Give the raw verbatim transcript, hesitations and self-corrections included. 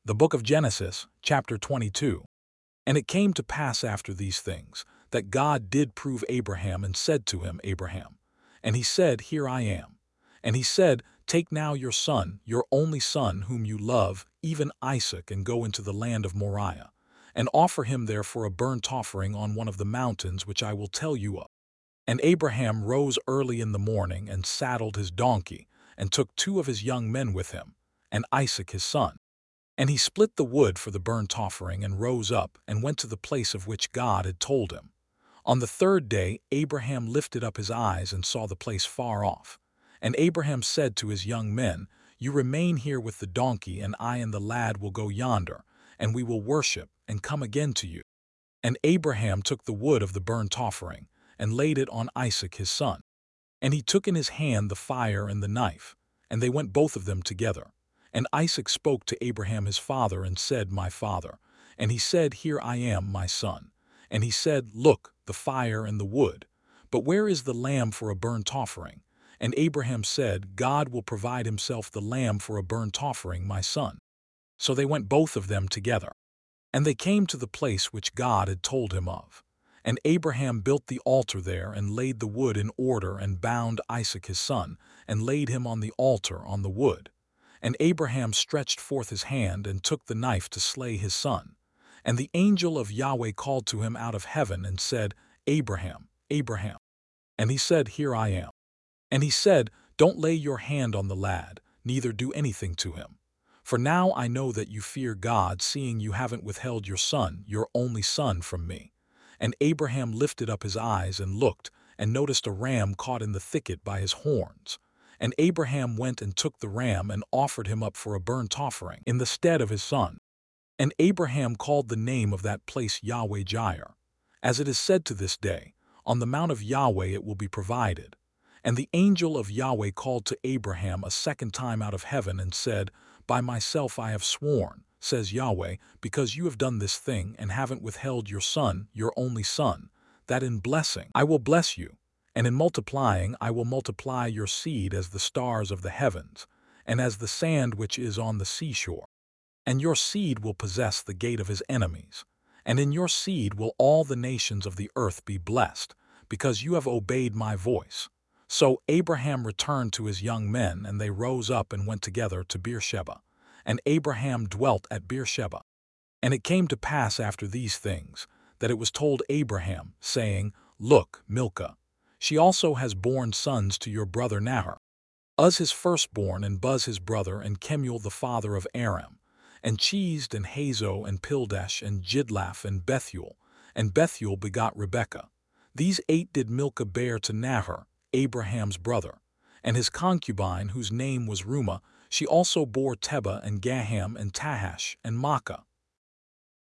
The book of Genesis, chapter twenty-two. And it came to pass after these things, that God did prove Abraham and said to him, Abraham. And he said, Here I am. And he said, Take now your son, your only son whom you love, even Isaac, and go into the land of Moriah, and offer him there for a burnt offering on one of the mountains which I will tell you of. And Abraham rose early in the morning, and saddled his donkey, and took two of his young men with him, and Isaac his son. And he split the wood for the burnt offering, and rose up, and went to the place of which God had told him. On the third day Abraham lifted up his eyes, and saw the place far off. And Abraham said to his young men, You remain here with the donkey, and I and the lad will go yonder, and we will worship, and come again to you. And Abraham took the wood of the burnt offering, and laid it on Isaac his son. And he took in his hand the fire and the knife, and they went both of them together. And Isaac spoke to Abraham his father, and said, My father. And he said, Here I am, my son. And he said, Look, the fire and the wood, but where is the lamb for a burnt offering? And Abraham said, God will provide himself the lamb for a burnt offering, my son. So they went both of them together. And they came to the place which God had told him of. And Abraham built the altar there, and laid the wood in order, and bound Isaac his son, and laid him on the altar on the wood. And Abraham stretched forth his hand, and took the knife to slay his son. And the angel of Yahweh called to him out of heaven, and said, Abraham, Abraham. And he said, Here I am. And he said, Don't lay your hand on the lad, neither do anything to him. For now I know that you fear God, seeing you haven't withheld your son, your only son, from me. And Abraham lifted up his eyes and looked, and noticed a ram caught in the thicket by his horns. And Abraham went and took the ram, and offered him up for a burnt offering in the stead of his son. And Abraham called the name of that place Yahweh-Jireh. As it is said to this day, On the mount of Yahweh it will be provided. And the angel of Yahweh called to Abraham a second time out of heaven, and said, By myself I have sworn, says Yahweh, because you have done this thing, and haven't withheld your son, your only son, that in blessing I will bless you, and in multiplying I will multiply your seed as the stars of the heavens, and as the sand which is on the seashore. And your seed will possess the gate of his enemies, and in your seed will all the nations of the earth be blessed, because you have obeyed my voice. So Abraham returned to his young men, and they rose up and went together to Beersheba. And Abraham dwelt at Beersheba. And it came to pass after these things, that it was told Abraham, saying, Look, Milcah, she also has borne sons to your brother Nahor, Uz his firstborn, and Buz his brother, and Kemuel the father of Aram, and Chesed, and Hazo, and Pildash, and Jidlaph, and Bethuel. And Bethuel begot Rebekah. These eight did Milcah bear to Nahor, Abraham's brother. And his concubine, whose name was Reumah, she also bore Tebah, and Gaham, and Tahash, and Maacah.